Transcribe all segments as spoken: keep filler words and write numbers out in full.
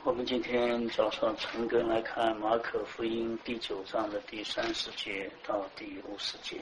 我们今天早上陈根来看马可福音第九章的第三十节到第五十节。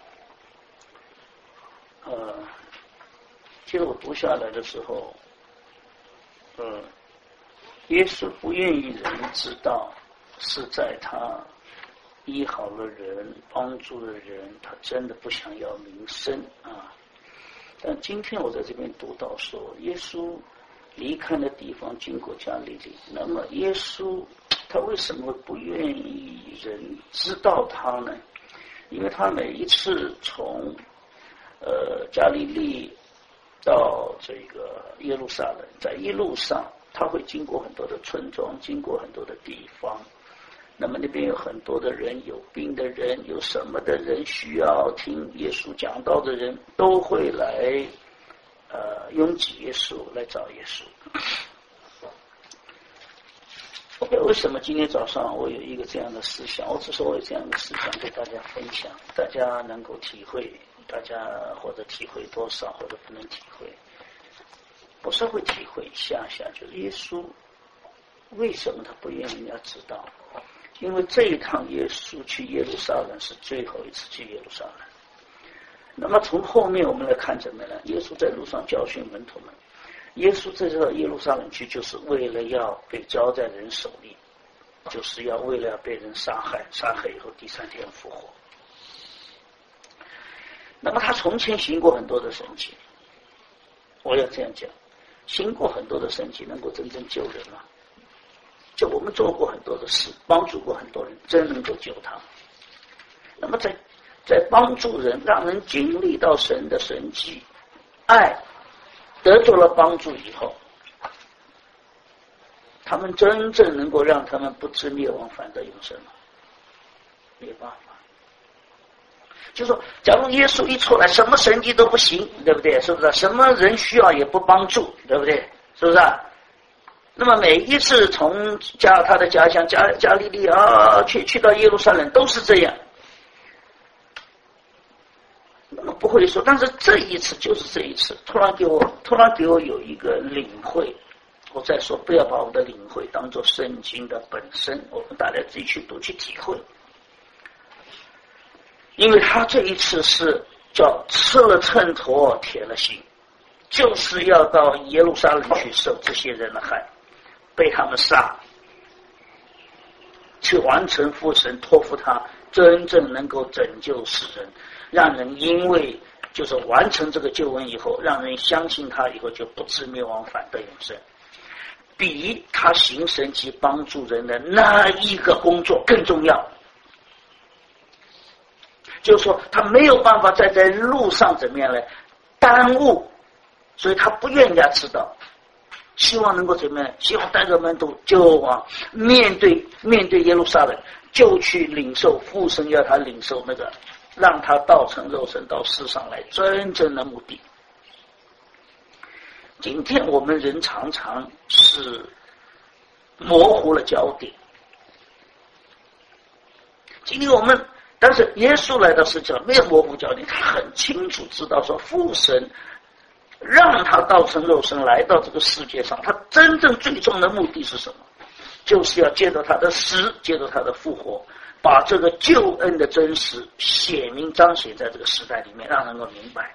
呃，其实我读下来的时候，呃，耶稣不愿意人知道，是在他医好了人、帮助了人，他真的不想要名声啊。但今天我在这边读到说，耶稣离开的地方经过加利利，那么耶稣他为什么不愿意人知道他呢？因为他每一次从呃加利利到这个耶路撒冷，在一路上他会经过很多的村庄，经过很多的地方，那么那边有很多的人，有病的人，有什么的人需要听耶稣讲道的人，都会来呃，拥挤耶稣，来找耶稣。OK， 为什么今天早上我有一个这样的思想？我只是我有这样的思想给大家分享，大家能够体会，大家或者体会多少，或者不能体会，我稍微体会一下下，就是耶稣为什么他不愿意人家知道？因为这一趟耶稣去耶路撒冷是最后一次去耶路撒冷。那么从后面我们来看怎么呢？耶稣在路上教训门徒们，耶稣在这个耶路撒冷去，就是为了要被交在人手里，就是要为了要被人杀害，杀害以后第三天复活。那么他从前行过很多的神迹，我要这样讲，行过很多的神迹能够真正救人吗？就我们做过很多的事，帮助过很多人，真能够救他。那么在在帮助人，让人经历到神的神迹爱，得着了帮助以后，他们真正能够让他们不知灭亡反得永生吗？没有办法。就说假如耶稣一出来什么神迹都不行，对不对？是不是？什么人需要也不帮助，对不对？是不是？那么每一次从家他的家乡加加利利啊去去到耶路撒冷都是这样，那么不会说，但是这一次就是这一次，突然给我突然给我有一个领会。我再说，不要把我的领会当作圣经的本身，我们大家自己去读去体会。因为他这一次是叫吃了秤砣铁了心，就是要到耶路撒冷去受这些人的害，被他们杀，去完成父神托付他真正能够拯救世人，让人因为就是完成这个救恩以后，让人相信他以后就不至灭亡反得永生，比他行神迹帮助人的那一个工作更重要。就是说他没有办法再在路上怎么样来耽误，所以他不愿人家知道，希望能够怎么样？希望带着门徒就往面对面对耶路撒冷，就去领受父神要他领受那个让他道成肉身到世上来真正的目的。今天我们人常常是模糊了焦点。今天我们但是耶稣来到世界上没有模糊焦点，他很清楚知道说父神让他道成肉身来到这个世界上，他真正最终的目的是什么？就是要借着他的死，借着他的复活，把这个救恩的真实写明彰显在这个时代里面，让人能够明白。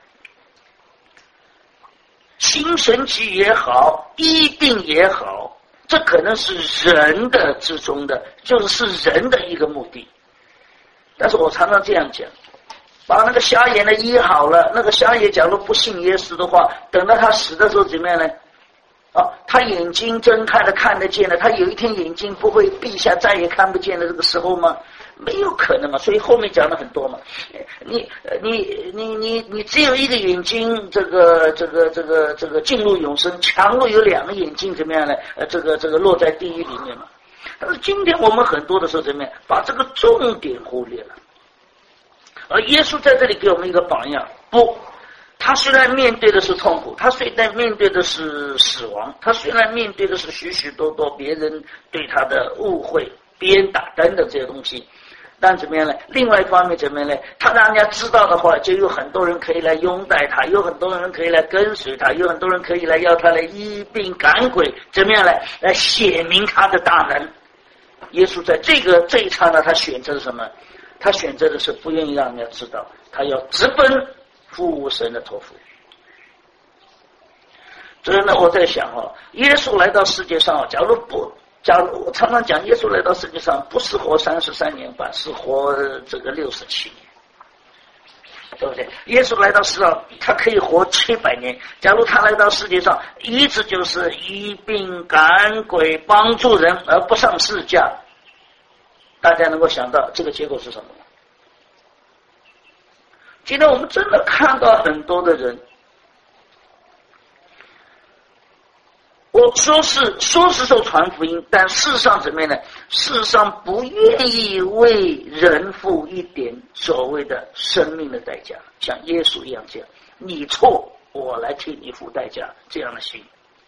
行神迹也好，医病也好，这可能是人的之中的，就是是人的一个目的。但是我常常这样讲，把那个瞎眼的医好了，那个瞎眼假如不信耶稣的话，等到他死的时候怎么样呢？啊，他眼睛睁开了看得见了，他有一天眼睛不会闭下再也看不见的这个时候吗？没有可能嘛。所以后面讲了很多嘛，你你你你你只有一个眼睛，这个这个这个这个进入永生，强如有两个眼睛怎么样呢？呃，这个这个落在地狱里面嘛。但是今天我们很多的时候怎么样，把这个重点忽略了。而耶稣在这里给我们一个榜样，不，他虽然面对的是痛苦，他虽然面对的是死亡，他虽然面对的是许许多多别人对他的误会、鞭打等等这些东西， 但怎么样呢？另外一方面怎么样呢？他让人家知道的话，就有很多人可以来拥戴他，有很多人可以来跟随他，有很多人可以来要他来医病赶鬼，怎么样呢？来显明他的大能。耶稣在这个这一刹那，他选择了什么？他选择的是不愿意让人家知道，他要直奔父神的托付。所以呢，我在想啊，耶稣来到世界上，假如不，假如我常常讲，耶稣来到世界上不是活三十三年半，是活这个六十七年，对不对？耶稣来到世上，他可以活七百年。假如他来到世界上，一直就是医病赶鬼，帮助人而不上十架，大家能够想到这个结果是什么？今天我们真的看到很多的人，我说是说是受传福音，但事实上怎么样呢？事实上不愿意为人付一点所谓的生命的代价，像耶稣一样这样，你错我来替你付代价，这样的心。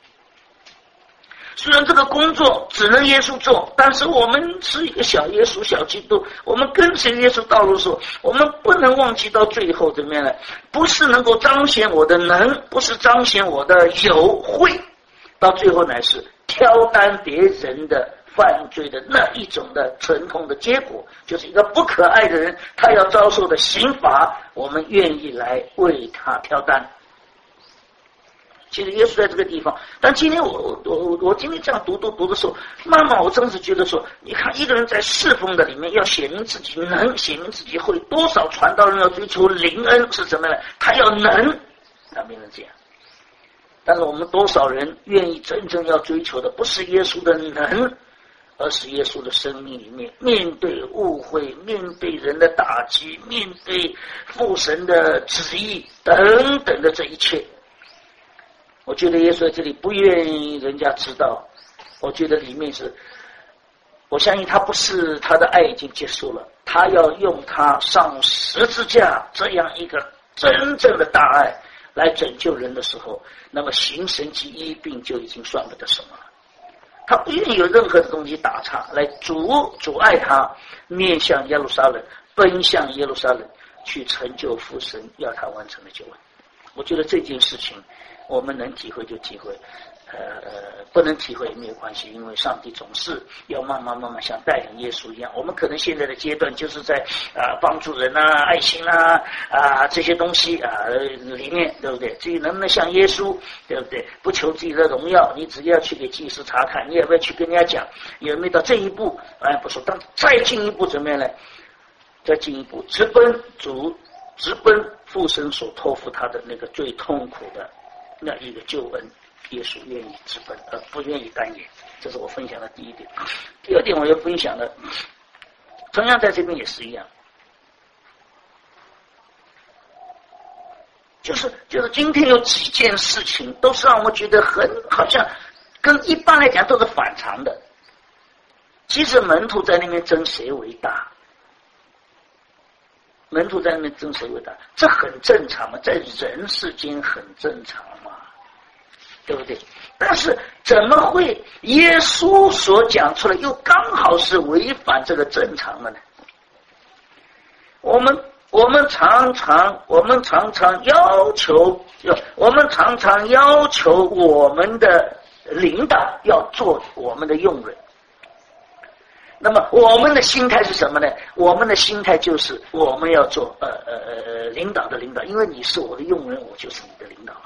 虽然这个工作只能耶稣做，但是我们是一个小耶稣小基督，我们跟随耶稣道路的时候，我们不能忘记到最后怎么样呢？不是能够彰显我的能，不是彰显我的有会，到最后乃是挑担别人的犯罪的那一种的疼痛的结果，就是一个不可爱的人，他要遭受的刑罚，我们愿意来为他挑担。其实耶稣在这个地方，但今天我我我我今天这样读读读的时候，慢慢我真是觉得说，你看一个人在侍奉的里面要显明自己能，显明自己会，多少传道人要追求灵恩是什么呢？他要能，他没能这样。但是我们多少人愿意真正要追求的不是耶稣的能，而是耶稣的生命里面面对误会，面对人的打击，面对父神的旨意等等的这一切。我觉得耶稣在这里不愿意人家知道，我觉得里面是，我相信他不是他的爱已经结束了，他要用他上十字架这样一个真正的大爱来拯救人的时候，那么行神迹医病就已经算不得什么了。他不愿意有任何的东西打岔来阻阻碍他面向耶路撒冷，奔向耶路撒冷去成就父神要他完成的救恩。我觉得这件事情我们能体会就体会，呃呃，不能体会也没有关系，因为上帝总是要慢慢慢慢像带领耶稣一样。我们可能现在的阶段就是在啊、呃、帮助人啊、爱心啊啊、呃、这些东西啊、呃、里面，对不对？至于能不能像耶稣，对不对？不求自己的荣耀，你只要去给祭司查看，你也不要去跟人家讲，有没有到这一步？哎，不说，但再进一步怎么样呢？再进一步，直奔主，直奔父神所托付他的那个最痛苦的那一个救恩，耶稣愿意直奔，而不愿意单言。这是我分享的第一点。第二点，我要分享的，同样在这边也是一样，就是就是今天有几件事情都是让我觉得很好像跟一般来讲都是反常的。其实门徒在那边争谁为大，门徒在那边争谁为大，这很正常嘛，在人世间很正常嘛，对不对？但是怎么会耶稣所讲出来又刚好是违反这个正常的呢？我们我们常常我们常常要求，我们常常要求我们的领导要做我们的用人。那么我们的心态是什么呢？我们的心态就是我们要做呃呃呃领导的领导，因为你是我的用人，我就是你的领导。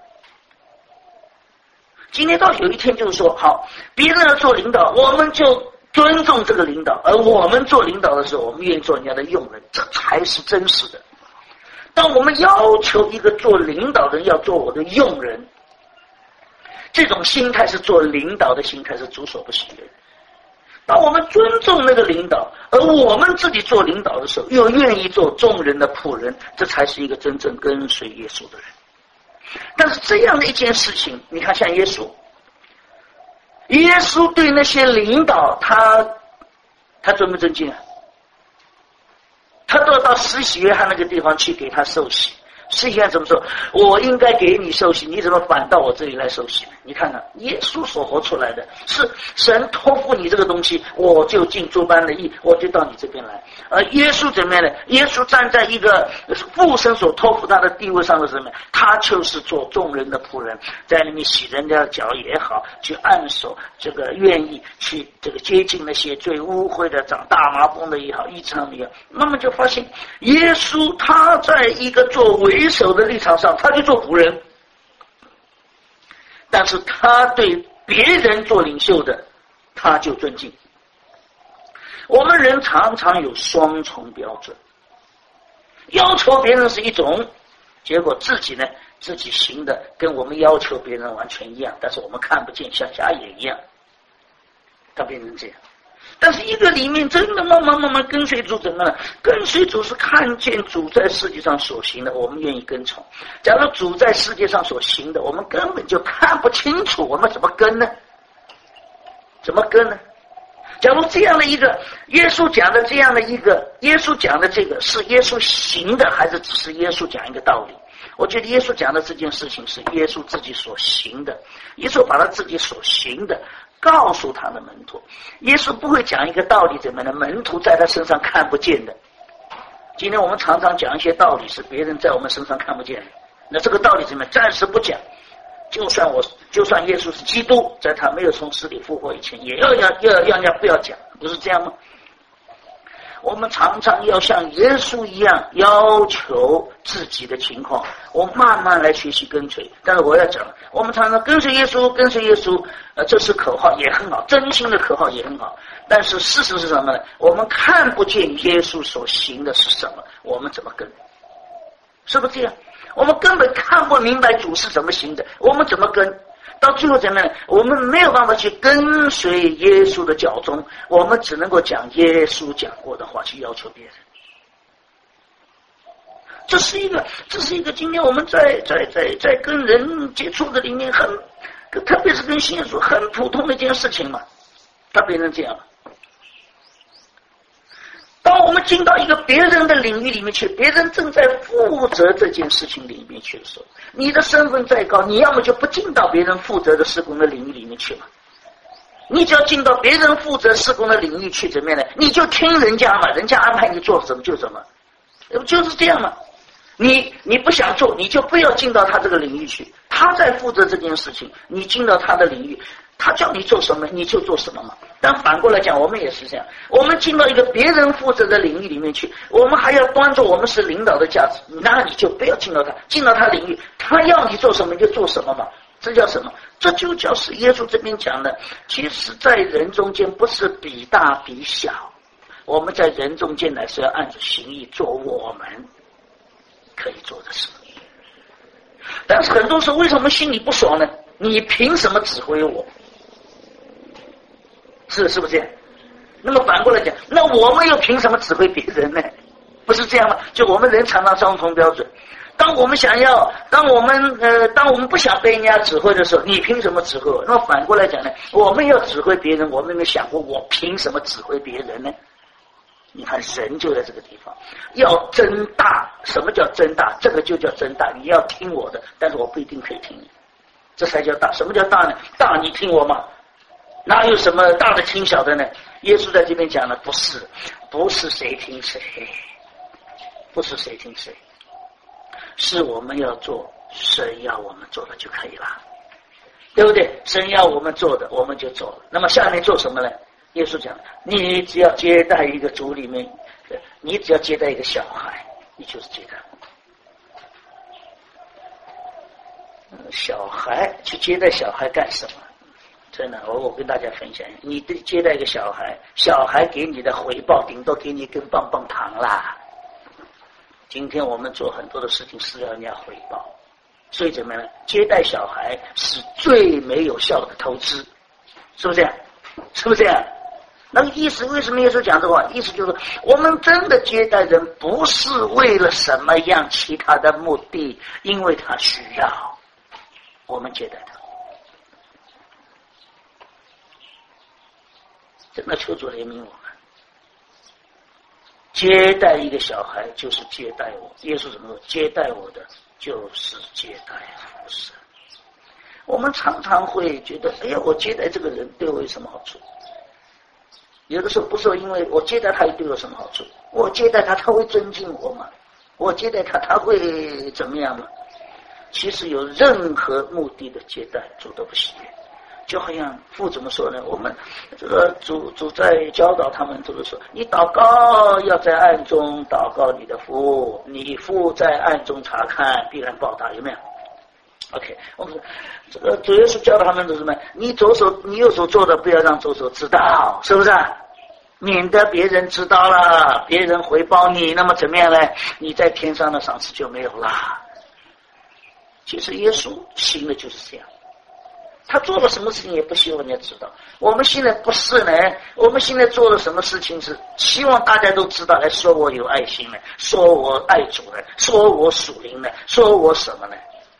今天到有一天就是说，好，别人要做领导，我们就尊重这个领导，而我们做领导的时候，我们愿意做人家的用人，这才是真实的。当我们要求一个做领导的人要做我的用人，这种心态是做领导的心态，是主所不喜悦。当我们尊重那个领导，而我们自己做领导的时候，又愿意做众人的仆人，这才是一个真正跟随耶稣的人。但是这样的一件事情，你看像耶稣，耶稣对那些领导，他他尊不尊敬啊？他都要到施洗约翰那个地方去给他受洗， 实际上怎么说？我应该给你受洗，你怎么反到我这里来受洗呢？你看看，耶稣所活出来的是神托付你这个东西，我就尽诸般的义，我就到你这边来。而耶稣怎么样呢？耶稣站在一个父神所托付他的地位上的什么？他就是做众人的仆人，在里面洗人家的脚也好，去按手，这个愿意去这个接近那些最污秽的、长大麻风的也好，医治他们也好。那么就发现，耶稣他在一个做为首的立场上，他就做仆人，但是他对别人做领袖的，他就尊敬。我们人常常有双重标准，要求别人是一种，结果自己呢，自己行的跟我们要求别人完全一样，但是我们看不见，像瞎眼一样，他变成这样。但是一个里面真的慢慢慢慢跟随主怎么了？跟随主是看见主在世界上所行的，我们愿意跟从。假如主在世界上所行的，我们根本就看不清楚，我们怎么跟呢？怎么跟呢？假如这样的一个耶稣讲的这样的一个耶稣讲的这个是耶稣行的，还是只是耶稣讲一个道理？我觉得耶稣讲的这件事情是耶稣自己所行的，耶稣把他自己所行的告诉他的门徒。耶稣不会讲一个道理怎么呢？门徒在他身上看不见的。今天我们常常讲一些道理是别人在我们身上看不见的，那这个道理怎么暂时不讲，就算我就算耶稣是基督，在他没有从死里复活以前，也要要要要人家不要讲，不是这样吗？我们常常要像耶稣一样要求自己的情况，我慢慢来学习跟随。但是我要讲，我们常常跟随耶稣，跟随耶稣，呃，这是口号也很好，真心的口号也很好。但是事实是什么呢？我们看不见耶稣所行的是什么，我们怎么跟？是不是这样？我们根本看不明白主是怎么行的，我们怎么跟？到最后怎么样？我们没有办法去跟随耶稣的脚踪，我们只能够讲耶稣讲过的话，去要求别人。这是一个，这是一个今天我们在在在在跟人接触的里面很，特别是跟信耶稣很普通的一件事情嘛，它变成这样了。当我们进到一个别人的领域里面去，别人正在负责这件事情里面去的时候，你的身份再高，你要么就不进到别人负责的事工的领域里面去嘛。你只要进到别人负责事工的领域去，怎么样呢？你就听人家嘛，人家安排你做什么就什么，就是这样嘛。你你不想做，你就不要进到他这个领域去。他在负责这件事情，你进到他的领域，他叫你做什么你就做什么嘛。但反过来讲，我们也是这样，我们进到一个别人负责的领域里面去，我们还要端着我们是领导的价值，那你就不要进到他，进到他领域，他要你做什么你就做什么嘛。这叫什么？这就叫是耶稣这边讲的，其实在人中间不是比大比小，我们在人中间乃是要按着行义做我们可以做的事。但是很多时候为什么心里不爽呢？你凭什么指挥我？是是不是这样？那么反过来讲，那我们又凭什么指挥别人呢？不是这样吗？就我们人常常双重标准。当我们想要，当我们呃，当我们不想被人家指挥的时候，你凭什么指挥我？那么反过来讲呢，我们要指挥别人，我们有没有想过我凭什么指挥别人呢？你看人就在这个地方，要增大。什么叫增大？这个就叫增大。你要听我的，但是我不一定可以听你，这才叫大。什么叫大呢？大你听我嘛，哪有什么大的听小的呢？耶稣在这边讲了，不是，不是谁听谁，不是谁听谁，是我们要做神要我们做的就可以了，对不对？神要我们做的我们就做了。那么下面做什么呢？耶稣讲，你只要接待一个族里面，你只要接待一个小孩，你就是接待我。小孩去接待小孩干什么？真的，我我跟大家分享，你接待一个小孩，小孩给你的回报顶多给你一根棒棒糖啦。今天我们做很多的事情是要人家回报，所以怎么样呢？接待小孩是最没有效的投资，是不是这样？是不是这样？那个意思，为什么耶稣讲这话？意思就是，我们真的接待人不是为了什么样其他的目的，因为他需要，我们接待他。真的求主怜悯我们。 接待一个小孩就是接待我。耶稣怎么说？接待我的就是接待父神。我们常常会觉得，哎呀，我接待这个人对我有什么好处？有的时候不是因为我接待他对我有什么好处，我接待他他会尊敬我吗？我接待他他会怎么样吗？其实有任何目的的接待主都不喜悦。就好像父怎么说呢？我们这个主主在教导他们，就是说，你祷告要在暗中祷告你的父，你父在暗中查看，必然报答，有没有 ？OK， 我们说这个主耶稣教导他们是什么？你左手你右手做的，不要让左手知道，是不是？免得别人知道了，别人回报你，那么怎么样呢？你在天上的赏赐就没有了。其实耶稣行的就是这样。他做了什么事情也不希望人家知道。我们现在不是呢，我们现在做了什么事情是希望大家都知道，来说我有爱心呢，说我爱主呢，说我属灵呢，说我什么呢？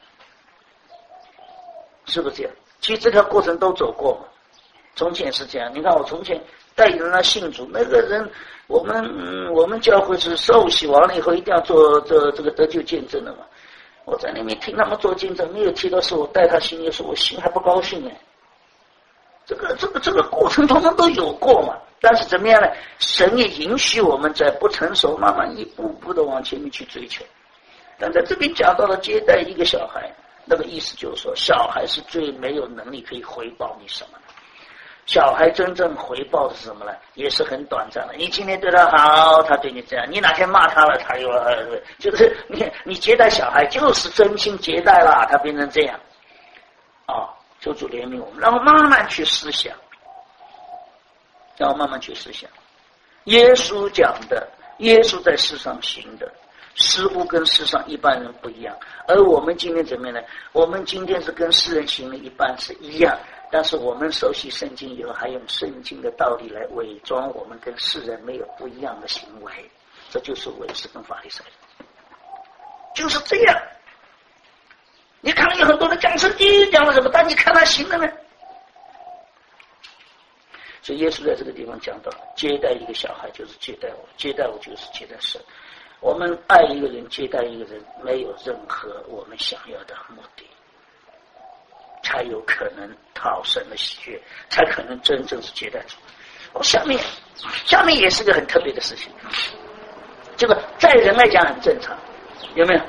是不是这样？其实这条过程都走过嘛。从前是这样，你看我从前带人来信主，那个人我们、嗯、我们教会是受洗完了以后一定要做这这个得救见证的嘛。我在那边听他们做见证，没有提到是我带他信耶稣，我心还不高兴呢。这个这个这个过程中都有过嘛，但是怎么样呢？神也允许我们在不成熟，慢慢一步步的往前面去追求。但在这边讲到了接待一个小孩，那个意思就是说，小孩是最没有能力可以回报你什么的。小孩真正回报的是什么呢？也是很短暂的。你今天对他好，他对你这样；你哪天骂他了，他又就是你你接待小孩就是真心接待了，他变成这样啊！求主怜悯我们，然后慢慢去思想，然后慢慢去思想。耶稣讲的，耶稣在世上行的，似乎跟世上一般人不一样。而我们今天怎么样呢？我们今天是跟世人行的一般是一样。但是我们熟悉圣经以后，还用圣经的道理来伪装我们跟世人没有不一样的行为，这就是文士跟法利赛人，就是这样。你看有很多人讲圣经讲了什么，但你看他行了呢？所以耶稣在这个地方讲到，接待一个小孩就是接待我，接待我就是接待神。我们爱一个人，接待一个人，没有任何我们想要的目的，才有可能讨神的喜悦，才可能真正是接待主。我下面下面也是个很特别的事情，这个在人来讲很正常，有没有？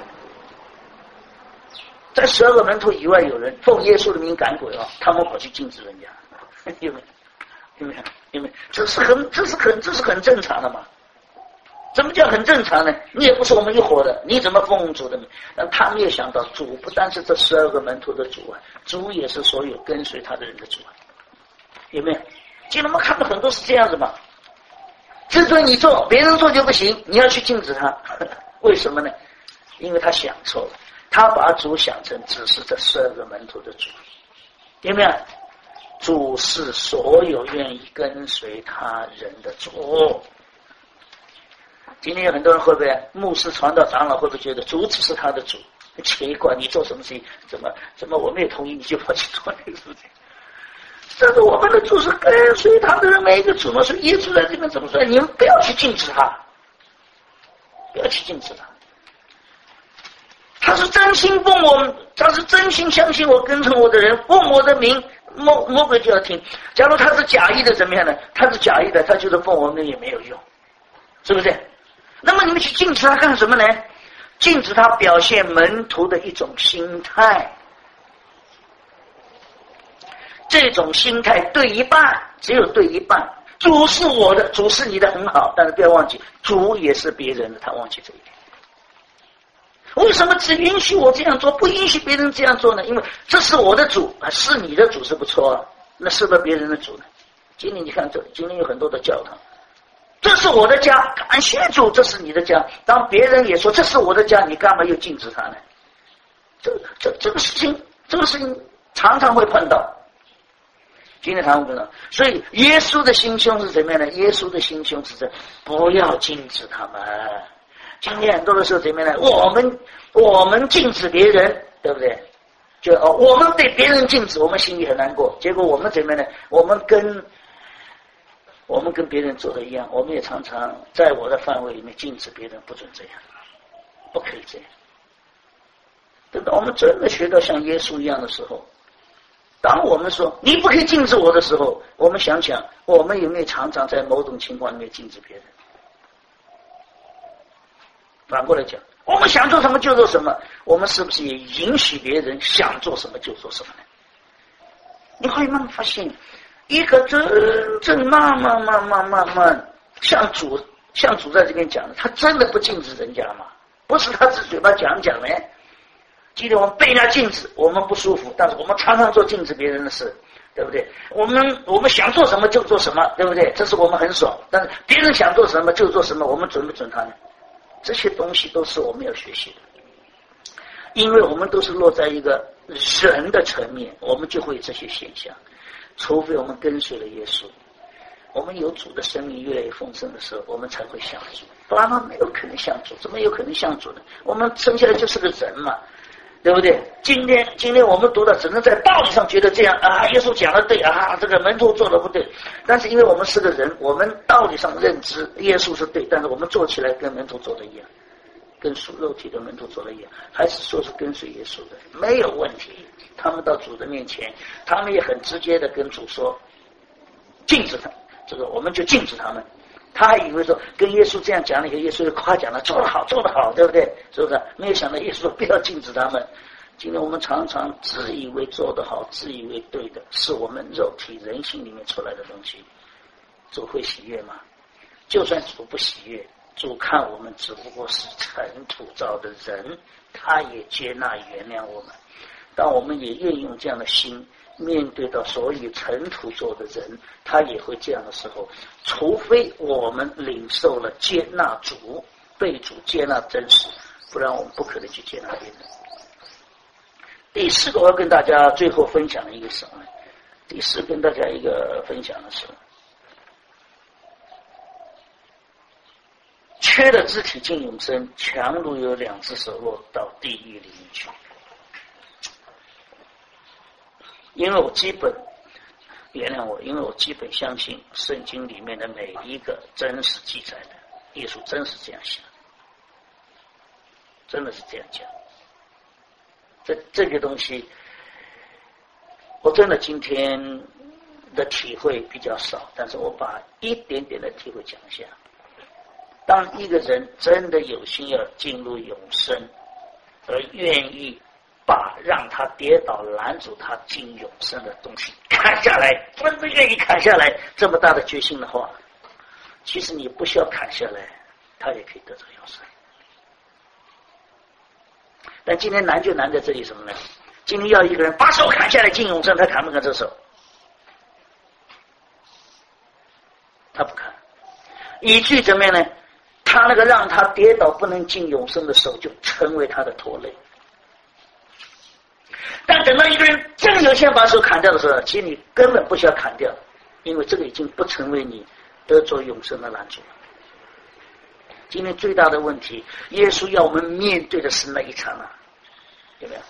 在十二个门徒以外，有人奉耶稣的名赶鬼哦，他们跑去禁止人家，有没有？有没有？有没有？这是很这是很这是很正常的嘛。怎么叫很正常呢？你也不是我们一伙的，你怎么奉主的名？但他没有想到，主不单是这十二个门徒的主啊，主也是所有跟随他的人的主啊，有没有？今天我们看到很多是这样子嘛，只准你做，别人做就不行，你要去禁止他，为什么呢？因为他想错了，他把主想成只是这十二个门徒的主，有没有？主是所有愿意跟随他人的主。今天有很多人会不会牧师传道长老会不会觉得主只是他的主？奇怪，你做什么事情怎么怎么我没有同意你就跑去做那个事情？这个我们的主是跟随他的人每一个主嘛，所以耶稣在这边怎么说？你们不要去禁止他，不要去禁止他。他是真心奉我，他是真心相信我跟从我的人，奉我的名，魔魔鬼就要听。假如他是假意的怎么样呢？他是假意的，他就是奉我们也没有用，是不是？那么你们去禁止他干什么呢？禁止他表现门徒的一种心态，这种心态对一半，只有对一半。主是我的，主是你的很好，但是不要忘记，主也是别人的，他忘记这一点。为什么只允许我这样做，不允许别人这样做呢？因为这是我的主，是你的主是不错啊，那是不是别人的主呢？今天你看这，今天有很多的教堂。这是我的家，感谢主，这是你的家。当别人也说这是我的家，你干嘛又禁止他呢？这这这个事情，这个事情常常会碰到。今天常常碰到，所以耶稣的心胸是怎么样呢？耶稣的心胸是这，不要禁止他们。今天很多的时候怎么样呢？我们我们禁止别人，对不对？就哦，我们被别人禁止，我们心里很难过。结果我们怎么样呢？我们跟我们跟别人做的一样，我们也常常在我的范围里面禁止别人不准这样，不可以这样。等到我们真的学到像耶稣一样的时候，当我们说你不可以禁止我的时候，我们想想我们有没有常常在某种情况里面禁止别人。反过来讲，我们想做什么就做什么，我们是不是也允许别人想做什么就做什么呢？你会慢慢发现，一个真正慢慢慢慢慢慢像主像主在这边讲的，他真的不禁止人家吗？不是他只嘴巴讲讲呢。今天我们被人家禁止，我们不舒服，但是我们常常做禁止别人的事，对不对？我们我们想做什么就做什么，对不对？这是我们很爽，但是别人想做什么就做什么，我们准不准他呢？这些东西都是我们要学习的，因为我们都是落在一个人的层面，我们就会有这些现象。除非我们跟随了耶稣，我们有主的生命越来越丰盛的时候，我们才会像主，不然没有可能像主。怎么有可能像主呢？我们生下来就是个人嘛，对不对？今天今天我们读的只能在道理上觉得这样啊，耶稣讲的对啊，这个门徒做的不对。但是因为我们是个人，我们道理上认知耶稣是对，但是我们做起来跟门徒做的一样，跟属肉体的门徒做的一样，还是说是跟随耶稣的，没有问题。他们到主的面前，他们也很直接的跟主说，禁止他，这个我们就禁止他们。他还以为说跟耶稣这样讲了以后，耶稣就夸奖了，做得好，做得好，对不对？是不是？没有想到耶稣说不要禁止他们。今天我们常常自以为做得好，自以为对的，是我们肉体人性里面出来的东西。主会喜悦吗？就算主不喜悦，主看我们只不过是尘土造的人，他也接纳原谅我们。当我们也愿意用这样的心面对到所有尘土做的人，他也会这样的时候，除非我们领受了接纳主，被主接纳真实，不然我们不可能去接纳别人。第四个我要跟大家最后分享的一个什么呢？第四跟大家一个分享的是，缺的肢体进永生，强如有两只手落到地狱里面去。因为我基本原谅我，因为我基本相信圣经里面的每一个真实记载的，耶稣真是这样想，真的是这样讲。这这个东西，我真的今天的体会比较少，但是我把一点点的体会讲一下。当一个人真的有心要进入永生，而愿意把让他跌倒拦阻他进永生的东西砍下来，真的愿意砍下来，这么大的决心的话，其实你不需要砍下来，他也可以得到永生。但今天难就难在这里什么呢？今天要一个人把手砍下来进永生，他砍不砍这手？他不砍，以至于怎么样呢？他那个让他跌倒不能进永生的手，就成为他的拖累。但等到一个人真有先把手砍掉的时候，其实你根本不需要砍掉，因为这个已经不成为你得着永生的拦阻了。今天最大的问题，耶稣要我们面对的是哪一场啊？有没有？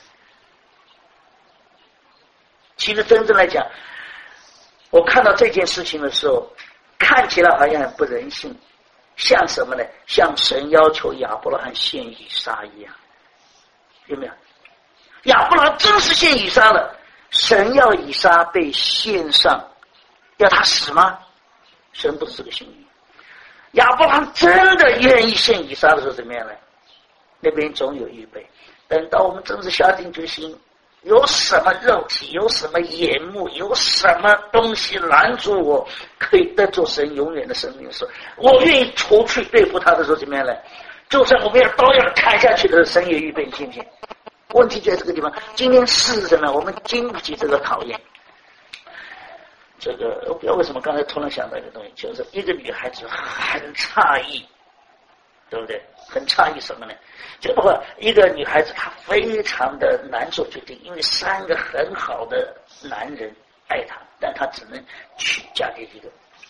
其实真正来讲，我看到这件事情的时候，看起来好像很不人性，像什么呢？像神要求亚伯拉罕献以撒一样，有没有？亚伯拉罕真是献以撒了，神要以撒被献上，要他死吗？神不是这个心意。亚伯拉罕真的愿意献以撒的时候怎么样呢？那边总有预备。等到我们真是下定决心，有什么肉体，有什么眼目，有什么东西拦住我可以得着神永远的生命的时候，我愿意除去对付他的时候怎么样呢？就算我们要刀要砍下去的时候，神也预备，你信不信？问题就在这个地方。今天事实呢，我们经不起这个考验。这个我不知道为什么刚才突然想到一个东西，就是一个女孩子很诧异，对不对？很诧异什么呢？就包括一个女孩子，她非常的难做决定，因为三个很好的男人爱她，但她只能娶嫁给一个。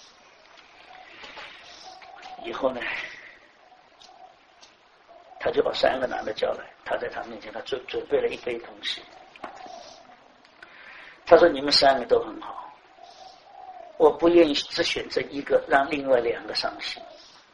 以后呢，她就把三个男的叫来，她在他面前，她准准备了一杯东西。她说：“你们三个都很好。 我不愿意只选择一个，让另外两个伤心。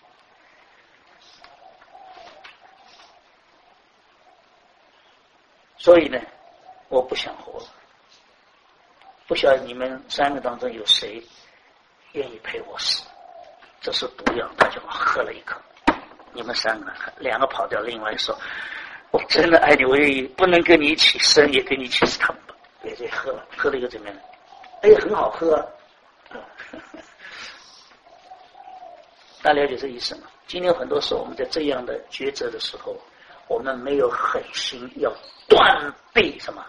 所以呢，我不想活了。不晓得你们三个当中有谁愿意陪我死？这是毒药，他就喝了一口。你们三个，两个跑掉，另外说：“我真的爱你，我愿意，不能跟你一起生，也跟你一起死，他们吧。”也就喝了，喝了一个怎么样？哎，很好喝啊！大家了解这意思吗？今天很多时候我们在这样的抉择的时候，我们没有狠心要断臂什么。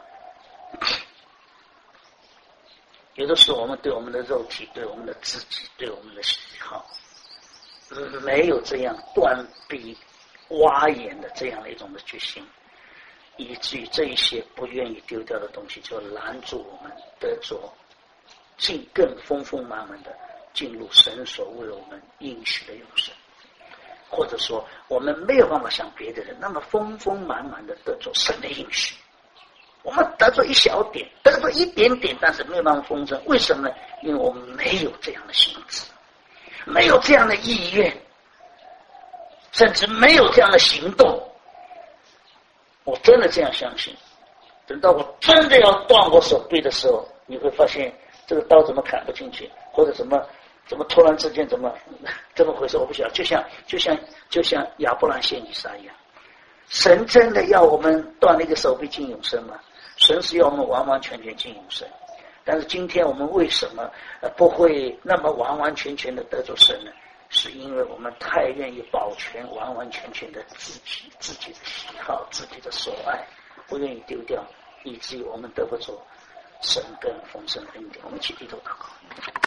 有的时候我们对我们的肉体，对我们的自己，对我们的喜好，没有这样断臂挖眼的这样的一种的决心，以至于这一些不愿意丢掉的东西，就拦住我们得着进更丰丰满满的进入神所为我们应许的永生。或者说我们没有办法像别的人那么丰丰满满的得着神的应许，我们得着一小点，得着一点点，但是没有办法丰盛。为什么呢？因为我们没有这样的心智，没有这样的意愿，甚至没有这样的行动。我真的这样相信，等到我真的要断我手臂的时候，你会发现这个刀怎么砍不进去，或者怎么怎么突然之间怎么怎么回事，我不晓得。就像就像就像亚伯兰献以撒一样，神真的要我们断了一个手臂进永生吗？神是要我们完完全全进永生，但是今天我们为什么不会那么完完全全的得着神呢？是因为我们太愿意保全完完全全的自己自己的喜好，自己的所爱，不愿意丢掉，以至于我们得不着神更丰盛的恩典。我们一起低头祷告。